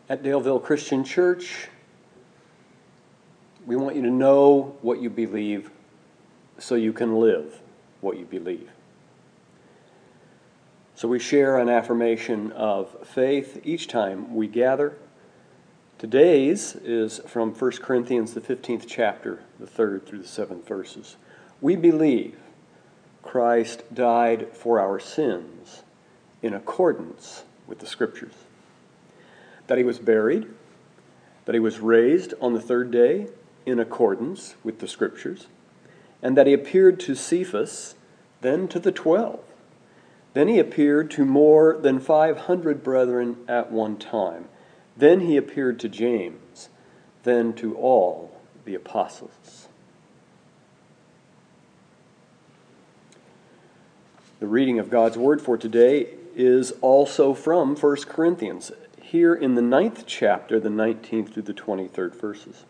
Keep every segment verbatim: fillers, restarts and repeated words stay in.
At Daleville Christian Church, we want you to know what you believe so you can live what you believe. So we share an affirmation of faith each time we gather. Today's is from First Corinthians, the fifteenth chapter, the third through the seventh verses. We believe Christ died for our sins in accordance with the Scriptures, that he was buried, that he was raised on the third day in accordance with the Scriptures, and that he appeared to Cephas, then to the twelve. Then he appeared to more than five hundred brethren at one time. Then he appeared to James, then to all the apostles. The reading of God's Word for today is also from First Corinthians, here in the ninth chapter, the nineteenth through the twenty-third verses.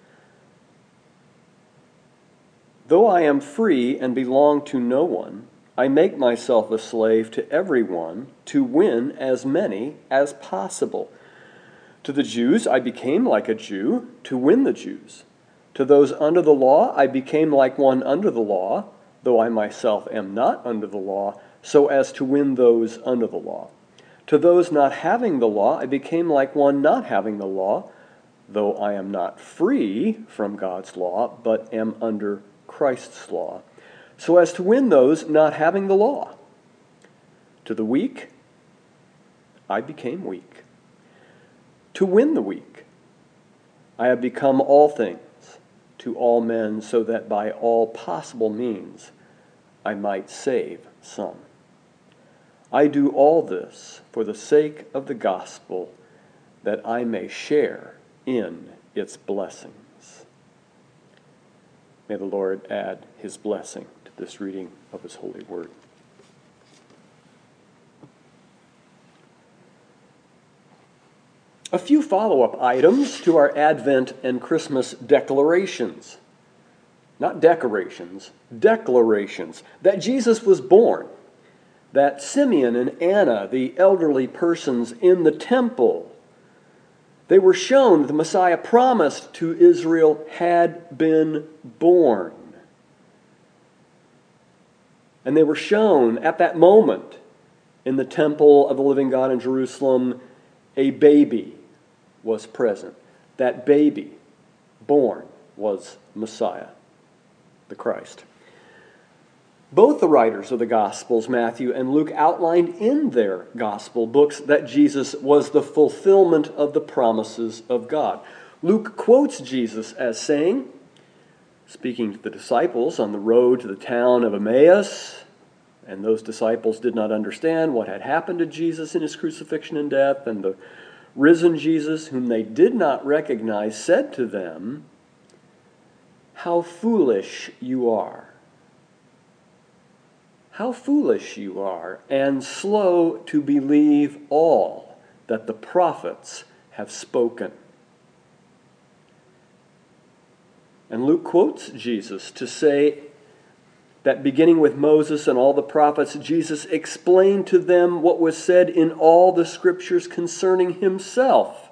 Though I am free and belong to no one, I make myself a slave to everyone to win as many as possible. To the Jews I became like a Jew to win the Jews. To those under the law I became like one under the law, though I myself am not under the law, so as to win those under the law. To those not having the law I became like one not having the law, though I am not free from God's law, but am under Christ's law, so as to win those not having the law. To the weak I became weak, to win the weak. I have become all things to all men, so that by all possible means I might save some. I do all this for the sake of the gospel, that I may share in its blessings. May the Lord add his blessing to this reading of his holy word. A few follow-up items to our Advent and Christmas declarations. Not decorations, declarations. That Jesus was born. That Simeon and Anna, the elderly persons in the temple, they were shown that the Messiah promised to Israel had been born. And they were shown at that moment in the temple of the living God in Jerusalem, a baby was present. That baby born was Messiah, the Christ. Both the writers of the Gospels, Matthew and Luke, outlined in their Gospel books that Jesus was the fulfillment of the promises of God. Luke quotes Jesus as saying, speaking to the disciples on the road to the town of Emmaus, and those disciples did not understand what had happened to Jesus in his crucifixion and death, and the risen Jesus, whom they did not recognize, said to them, "How foolish you are. How foolish you are, and slow to believe all that the prophets have spoken." And Luke quotes Jesus to say that beginning with Moses and all the prophets, Jesus explained to them what was said in all the scriptures concerning himself.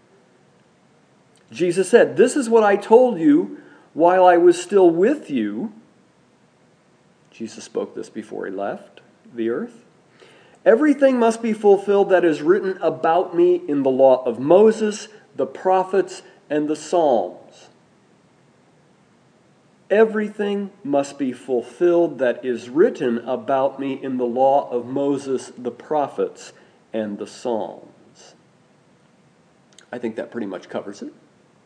Jesus said, "This is what I told you while I was still with you." Jesus spoke this before he left the earth. "Everything must be fulfilled that is written about me in the law of Moses, the prophets, and the Psalms." Everything must be fulfilled that is written about me in the law of Moses, the prophets, and the Psalms. I think that pretty much covers it.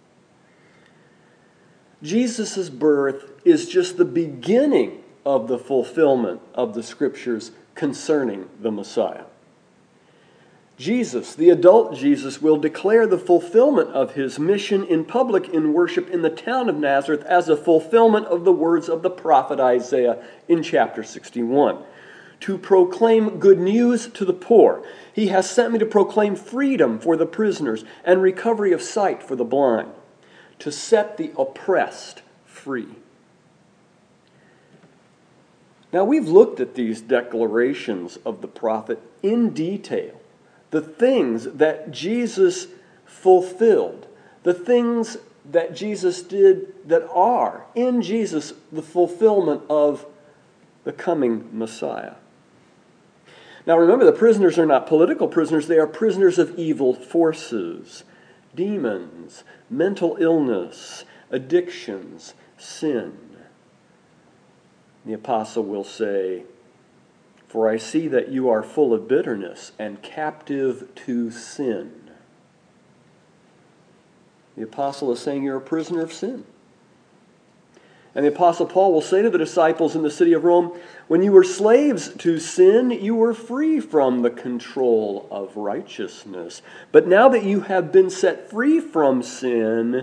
Jesus' birth is just the beginning of the fulfillment of the Scriptures concerning the Messiah. Jesus, the adult Jesus, will declare the fulfillment of his mission in public in worship in the town of Nazareth as a fulfillment of the words of the prophet Isaiah in chapter sixty-one. To proclaim good news to the poor. He has sent me to proclaim freedom for the prisoners and recovery of sight for the blind, to set the oppressed free. Now, we've looked at these declarations of the prophet in detail. The things that Jesus fulfilled. The things that Jesus did that are in Jesus the fulfillment of the coming Messiah. Now remember, the prisoners are not political prisoners. They are prisoners of evil forces, demons, mental illness, addictions, sin. The apostle will say, "For I see that you are full of bitterness and captive to sin." The apostle is saying you're a prisoner of sin. And the apostle Paul will say to the disciples in the city of Rome, when you were slaves to sin, you were free from the control of righteousness. But now that you have been set free from sin,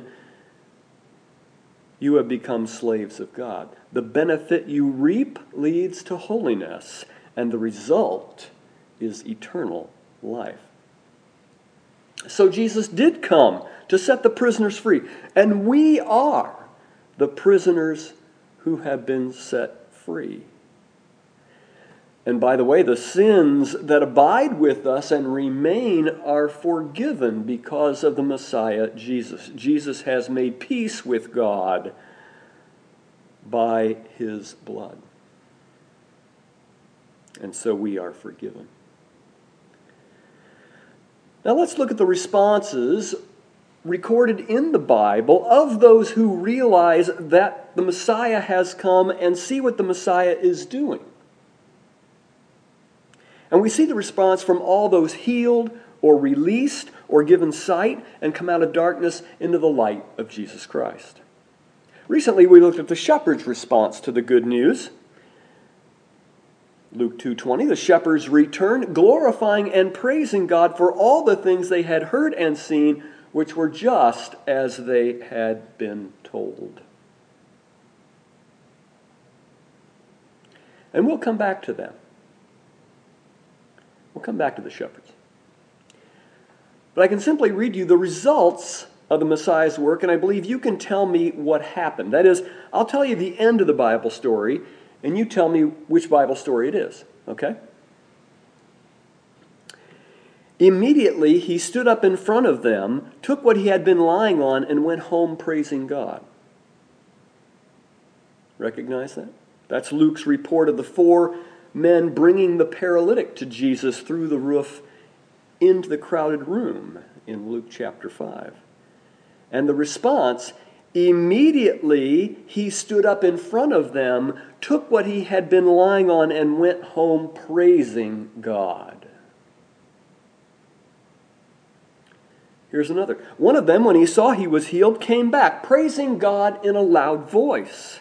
you have become slaves of God. The benefit you reap leads to holiness, and the result is eternal life. So Jesus did come to set the prisoners free, and we are the prisoners who have been set free. And by the way, the sins that abide with us and remain are forgiven because of the Messiah, Jesus. Jesus has made peace with God by his blood. And so we are forgiven. Now let's look at the responses recorded in the Bible of those who realize that the Messiah has come and see what the Messiah is doing. And we see the response from all those healed or released or given sight and come out of darkness into the light of Jesus Christ. Recently we looked at the shepherds' response to the good news. Luke two twenty, the shepherds returned, glorifying and praising God for all the things they had heard and seen, which were just as they had been told. And we'll come back to them. We'll come back to the shepherds. But I can simply read you the results of the Messiah's work, and I believe you can tell me what happened. That is, I'll tell you the end of the Bible story, and you tell me which Bible story it is, okay? Immediately he stood up in front of them, took what he had been lying on, and went home praising God. Recognize that? That's Luke's report of the four men bringing the paralytic to Jesus through the roof into the crowded room in Luke chapter five. And the response, immediately he stood up in front of them, took what he had been lying on, and went home praising God. Here's another. One of them, when he saw he was healed, came back, praising God in a loud voice.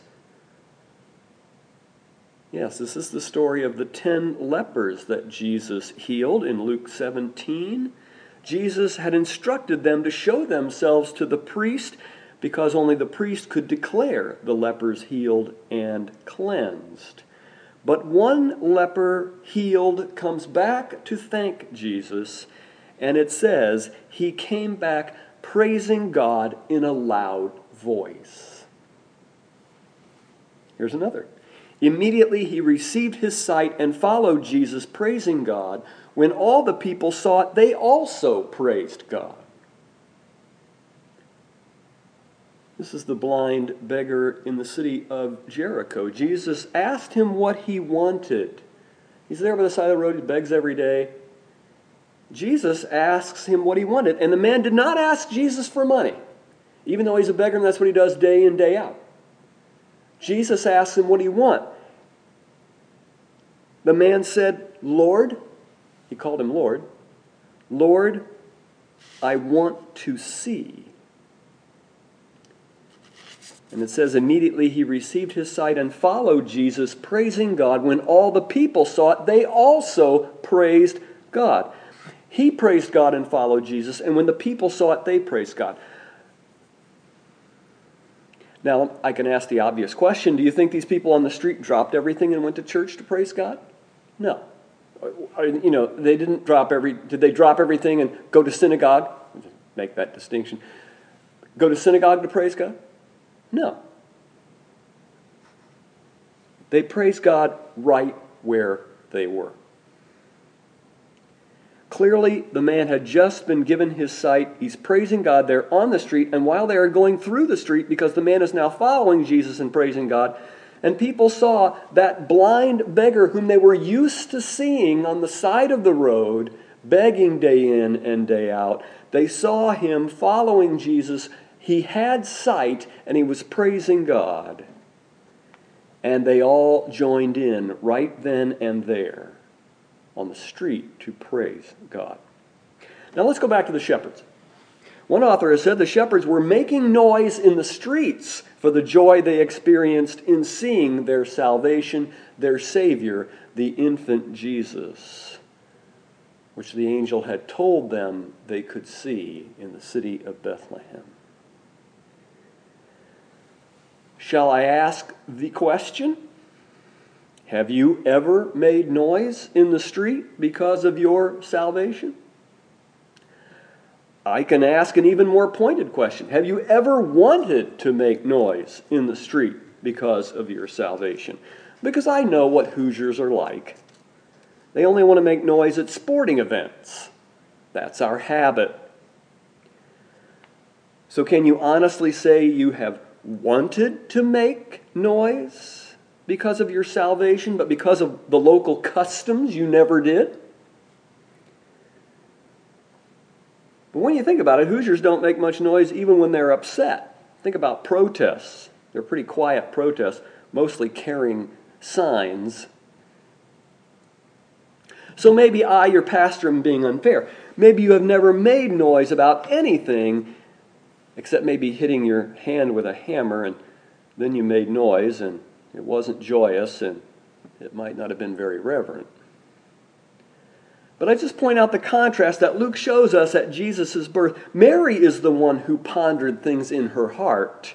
Yes, this is the story of the ten lepers that Jesus healed in Luke seventeen. Jesus had instructed them to show themselves to the priest because only the priest could declare the lepers healed and cleansed. But one leper healed comes back to thank Jesus, and it says he came back praising God in a loud voice. Here's another. Immediately he received his sight and followed Jesus, praising God. When all the people saw it, they also praised God. This is the blind beggar in the city of Jericho. Jesus asked him what he wanted. He's there by the side of the road. He begs every day. Jesus asks him what he wanted. And the man did not ask Jesus for money, even though he's a beggar and that's what he does day in, day out. Jesus asked him what he want. The man said, Lord, he called him Lord, Lord, I want to see. And it says, immediately he received his sight and followed Jesus, praising God. When all the people saw it, they also praised God. He praised God and followed Jesus, and when the people saw it, they praised God. Now, I can ask the obvious question. Do you think these people on the street dropped everything and went to church to praise God? No. You know, they didn't drop every... Did they drop everything and go to synagogue? Make that distinction. Go to synagogue to praise God? No. They praised God right where they were. Clearly, the man had just been given his sight. He's praising God there on the street, and while they are going through the street, because the man is now following Jesus and praising God, and people saw that blind beggar whom they were used to seeing on the side of the road, begging day in and day out. They saw him following Jesus. He had sight, and he was praising God. And they all joined in right then and there on the street to praise God. Now let's go back to the shepherds. One author has said the shepherds were making noise in the streets for the joy they experienced in seeing their salvation, their Savior, the infant Jesus, which the angel had told them they could see in the city of Bethlehem. Shall I ask the question? Have you ever made noise in the street because of your salvation? I can ask an even more pointed question. Have you ever wanted to make noise in the street because of your salvation? Because I know what Hoosiers are like. They only want to make noise at sporting events. That's our habit. So can you honestly say you have wanted to make noise because of your salvation, but because of the local customs you never did? But when you think about it, Hoosiers don't make much noise even when they're upset. Think about protests. They're pretty quiet protests, mostly carrying signs. So maybe I, your pastor, am being unfair. Maybe you have never made noise about anything except maybe hitting your hand with a hammer, and then you made noise, and it wasn't joyous, and it might not have been very reverent. But I just point out the contrast that Luke shows us at Jesus' birth. Mary is the one who pondered things in her heart.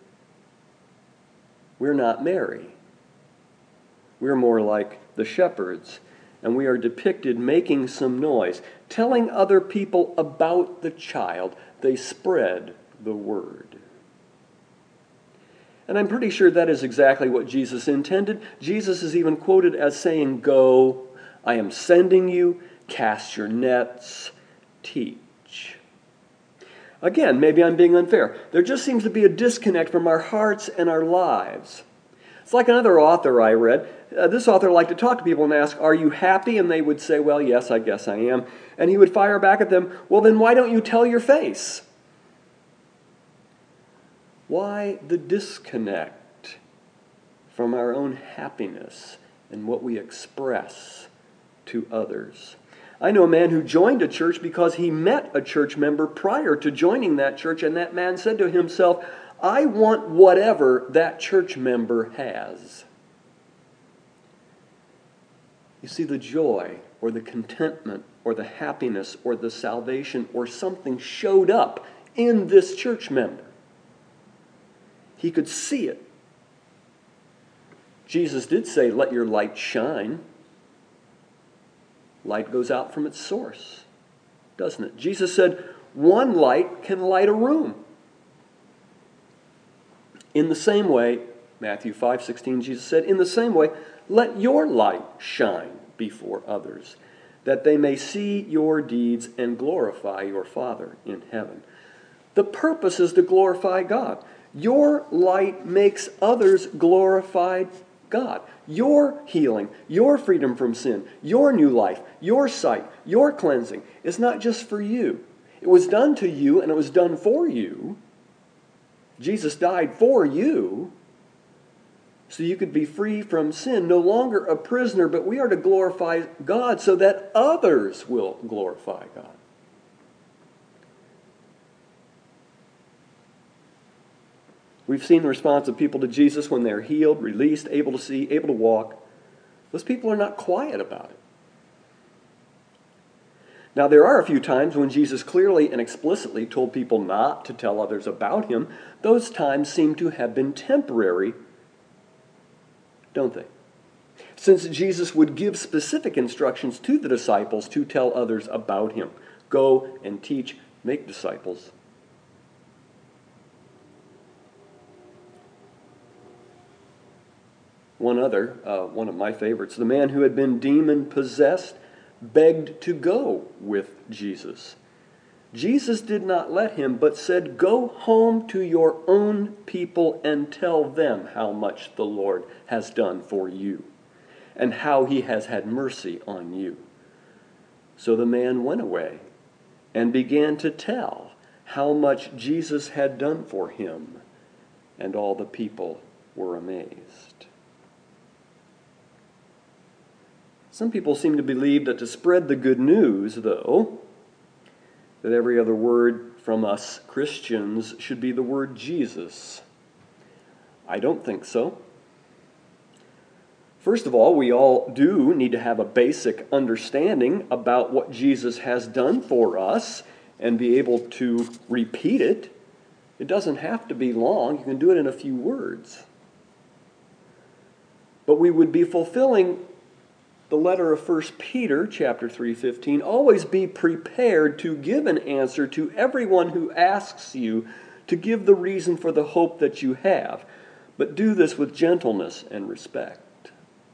We're not Mary. We're more like the shepherds, and we are depicted making some noise, telling other people about the child. They spread the word. And I'm pretty sure that is exactly what Jesus intended. Jesus is even quoted as saying, "Go, I am sending you, cast your nets, teach." Again, maybe I'm being unfair. There just seems to be a disconnect from our hearts and our lives. It's like another author I read. Uh, this author liked to talk to people and ask, "Are you happy?" And they would say, "Well, yes, I guess I am." And he would fire back at them, "Well, then why don't you tell your face?" Why the disconnect from our own happiness and what we express to others? I know a man who joined a church because he met a church member prior to joining that church, and that man said to himself, "I want whatever that church member has." You see, the joy or the contentment or the happiness or the salvation or something showed up in this church member. He could see it. Jesus did say, "Let your light shine." Light goes out from its source, doesn't it? Jesus said, one light can light a room. In the same way, Matthew five sixteen, Jesus said, "In the same way, let your light shine before others, that they may see your deeds and glorify your Father in heaven." The purpose is to glorify God. Your light makes others glorify God. Your healing, your freedom from sin, your new life, your sight, your cleansing is not just for you. It was done to you and it was done for you. Jesus died for you so you could be free from sin, no longer a prisoner, but we are to glorify God so that others will glorify God. We've seen the response of people to Jesus when they're healed, released, able to see, able to walk. Those people are not quiet about it. Now, there are a few times when Jesus clearly and explicitly told people not to tell others about him. Those times seem to have been temporary, don't they? Since Jesus would give specific instructions to the disciples to tell others about him. Go and teach, make disciples. One other, uh, one of my favorites, the man who had been demon-possessed begged to go with Jesus. Jesus did not let him, but said, "Go home to your own people and tell them how much the Lord has done for you and how he has had mercy on you." So the man went away and began to tell how much Jesus had done for him, and all the people were amazed. Some people seem to believe that to spread the good news, though, that every other word from us Christians should be the word Jesus. I don't think so. First of all, we all do need to have a basic understanding about what Jesus has done for us and be able to repeat it. It doesn't have to be long. You can do it in a few words. But we would be fulfilling the letter of First Peter chapter three fifteen, always be prepared to give an answer to everyone who asks you to give the reason for the hope that you have, but do this with gentleness and respect.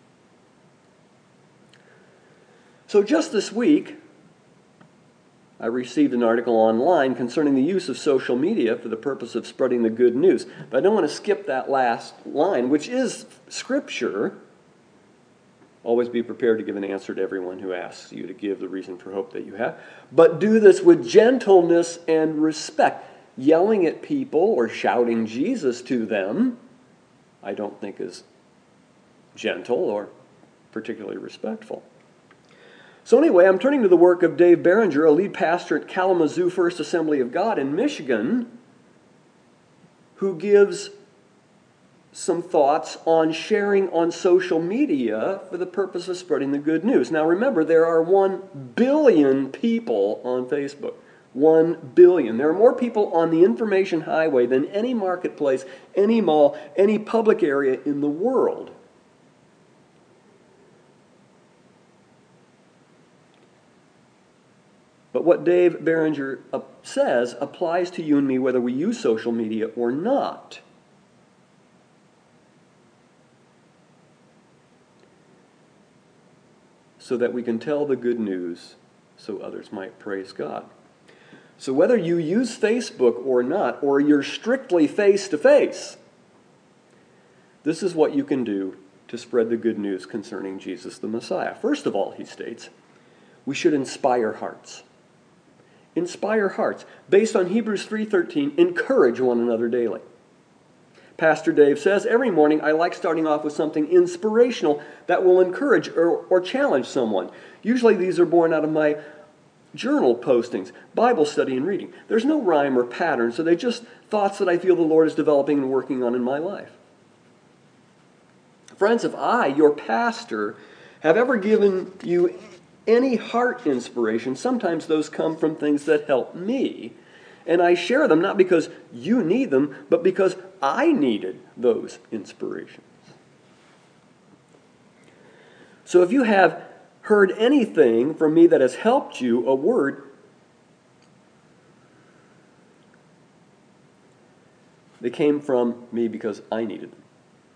So just this week, I received an article online concerning the use of social media for the purpose of spreading the good news. But I don't want to skip that last line, which is Scripture. Always be prepared to give an answer to everyone who asks you to give the reason for hope that you have. But do this with gentleness and respect. Yelling at people or shouting Jesus to them, I don't think is gentle or particularly respectful. So anyway, I'm turning to the work of Dave Barringer, a lead pastor at Kalamazoo First Assembly of God in Michigan, who gives some thoughts on sharing on social media for the purpose of spreading the good news. Now remember, there are one billion people on Facebook. One billion. There are more people on the information highway than any marketplace, any mall, any public area in the world. But what Dave Barringer says applies to you and me whether we use social media or not. So that we can tell the good news so others might praise God. So whether you use Facebook or not, or you're strictly face-to-face, this is what you can do to spread the good news concerning Jesus the Messiah. First of all, he states, we should inspire hearts. Inspire hearts. Based on Hebrews three thirteen, encourage one another daily. Pastor Dave says, every morning I like starting off with something inspirational that will encourage or, or challenge someone. Usually these are born out of my journal postings, Bible study and reading. There's no rhyme or pattern, so they're just thoughts that I feel the Lord is developing and working on in my life. Friends, if I, your pastor, have ever given you any heart inspiration, sometimes those come from things that help me. And I share them not because you need them, but because I needed those inspirations. So if you have heard anything from me that has helped you, a word, they came from me because I needed them.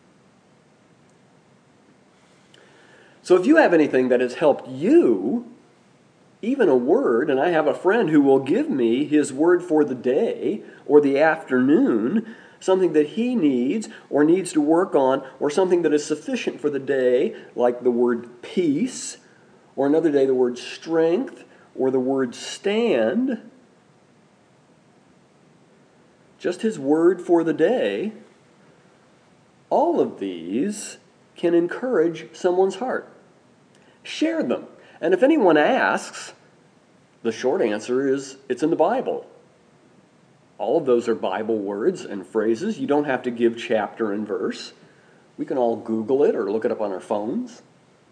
So if you have anything that has helped you, even a word, and I have a friend who will give me his word for the day or the afternoon, something that he needs or needs to work on, or something that is sufficient for the day, like the word peace, or another day the word strength, or the word stand. Just his word for the day. All of these can encourage someone's heart. Share them. And if anyone asks, the short answer is it's in the Bible. All of those are Bible words and phrases. You don't have to give chapter and verse. We can all Google it or look it up on our phones.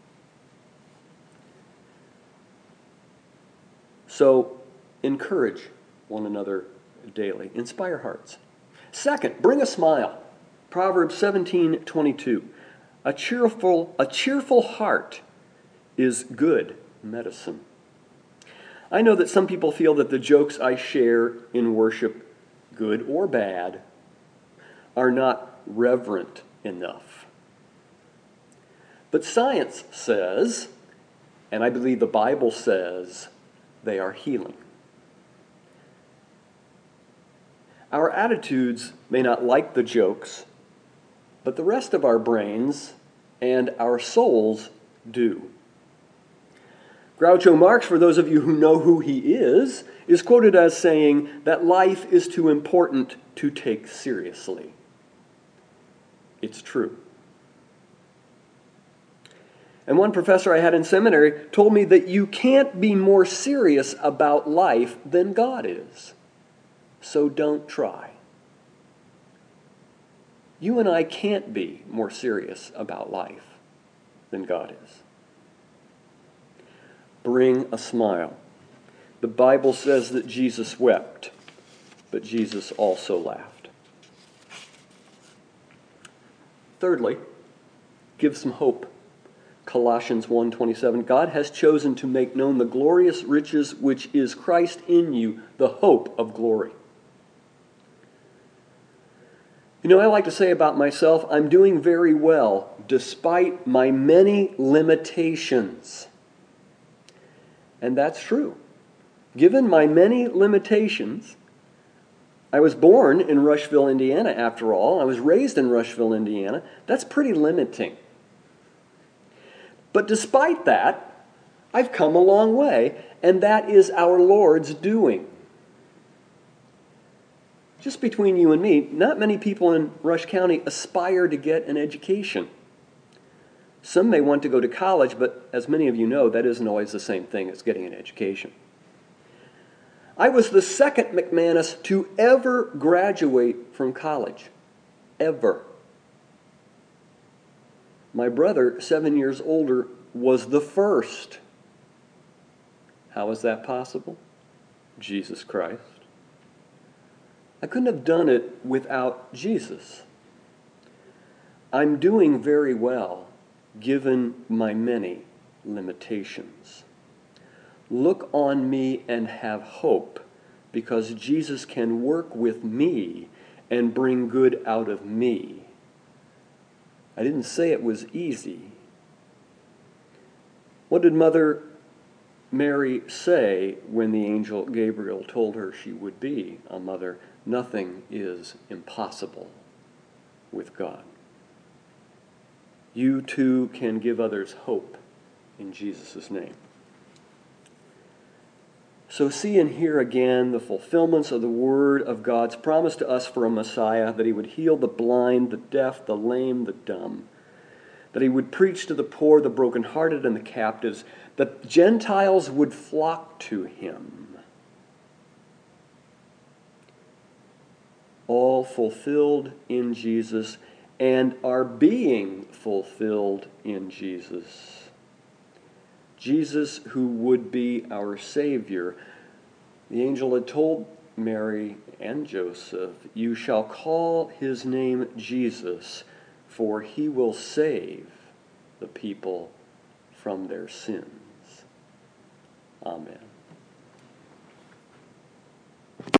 So, encourage one another daily. Inspire hearts. Second, bring a smile. Proverbs seventeen twenty-two. A cheerful, a cheerful heart is good medicine. I know that some people feel that the jokes I share in worship, good or bad, are not reverent enough. But science says And I believe the Bible says they are healing. Our attitudes may not like the jokes, but the rest of our brains and our souls do. Groucho Marx, for those of you who know who he is, is quoted as saying that life is too important to take seriously. It's true. And one professor I had in seminary told me that you can't be more serious about life than God is. So don't try. You and I can't be more serious about life than God is. Bring a smile. The Bible says that Jesus wept, but Jesus also laughed. Thirdly, give some hope. Colossians one twenty-seven, God has chosen to make known the glorious riches which is Christ in you, the hope of glory. You know, I like to say about myself, I'm doing very well despite my many limitations. And that's true. Given my many limitations, I was born in Rushville, Indiana, after all. I was raised in Rushville, Indiana. That's pretty limiting. But despite that, I've come a long way, and that is our Lord's doing. Just between you and me, not many people in Rush County aspire to get an education. Some may want to go to college, but as many of you know, that isn't always the same thing as getting an education. I was the second McManus to ever graduate from college. Ever. My brother, seven years older, was the first. How is that possible? Jesus Christ. I couldn't have done it without Jesus. I'm doing very well, given my many limitations. Look on me and have hope, because Jesus can work with me and bring good out of me. I didn't say it was easy. What did Mother Mary say when the angel Gabriel told her she would be a mother? Nothing is impossible with God. You too can give others hope in Jesus' name. So see and hear again the fulfillments of the word of God's promise to us for a Messiah, that he would heal the blind, the deaf, the lame, the dumb, that he would preach to the poor, the brokenhearted, and the captives, that Gentiles would flock to him. All fulfilled in Jesus and are being fulfilled in Jesus. Jesus, who would be our Savior. The angel had told Mary and Joseph, "You shall call his name Jesus, for he will save the people from their sins." Amen.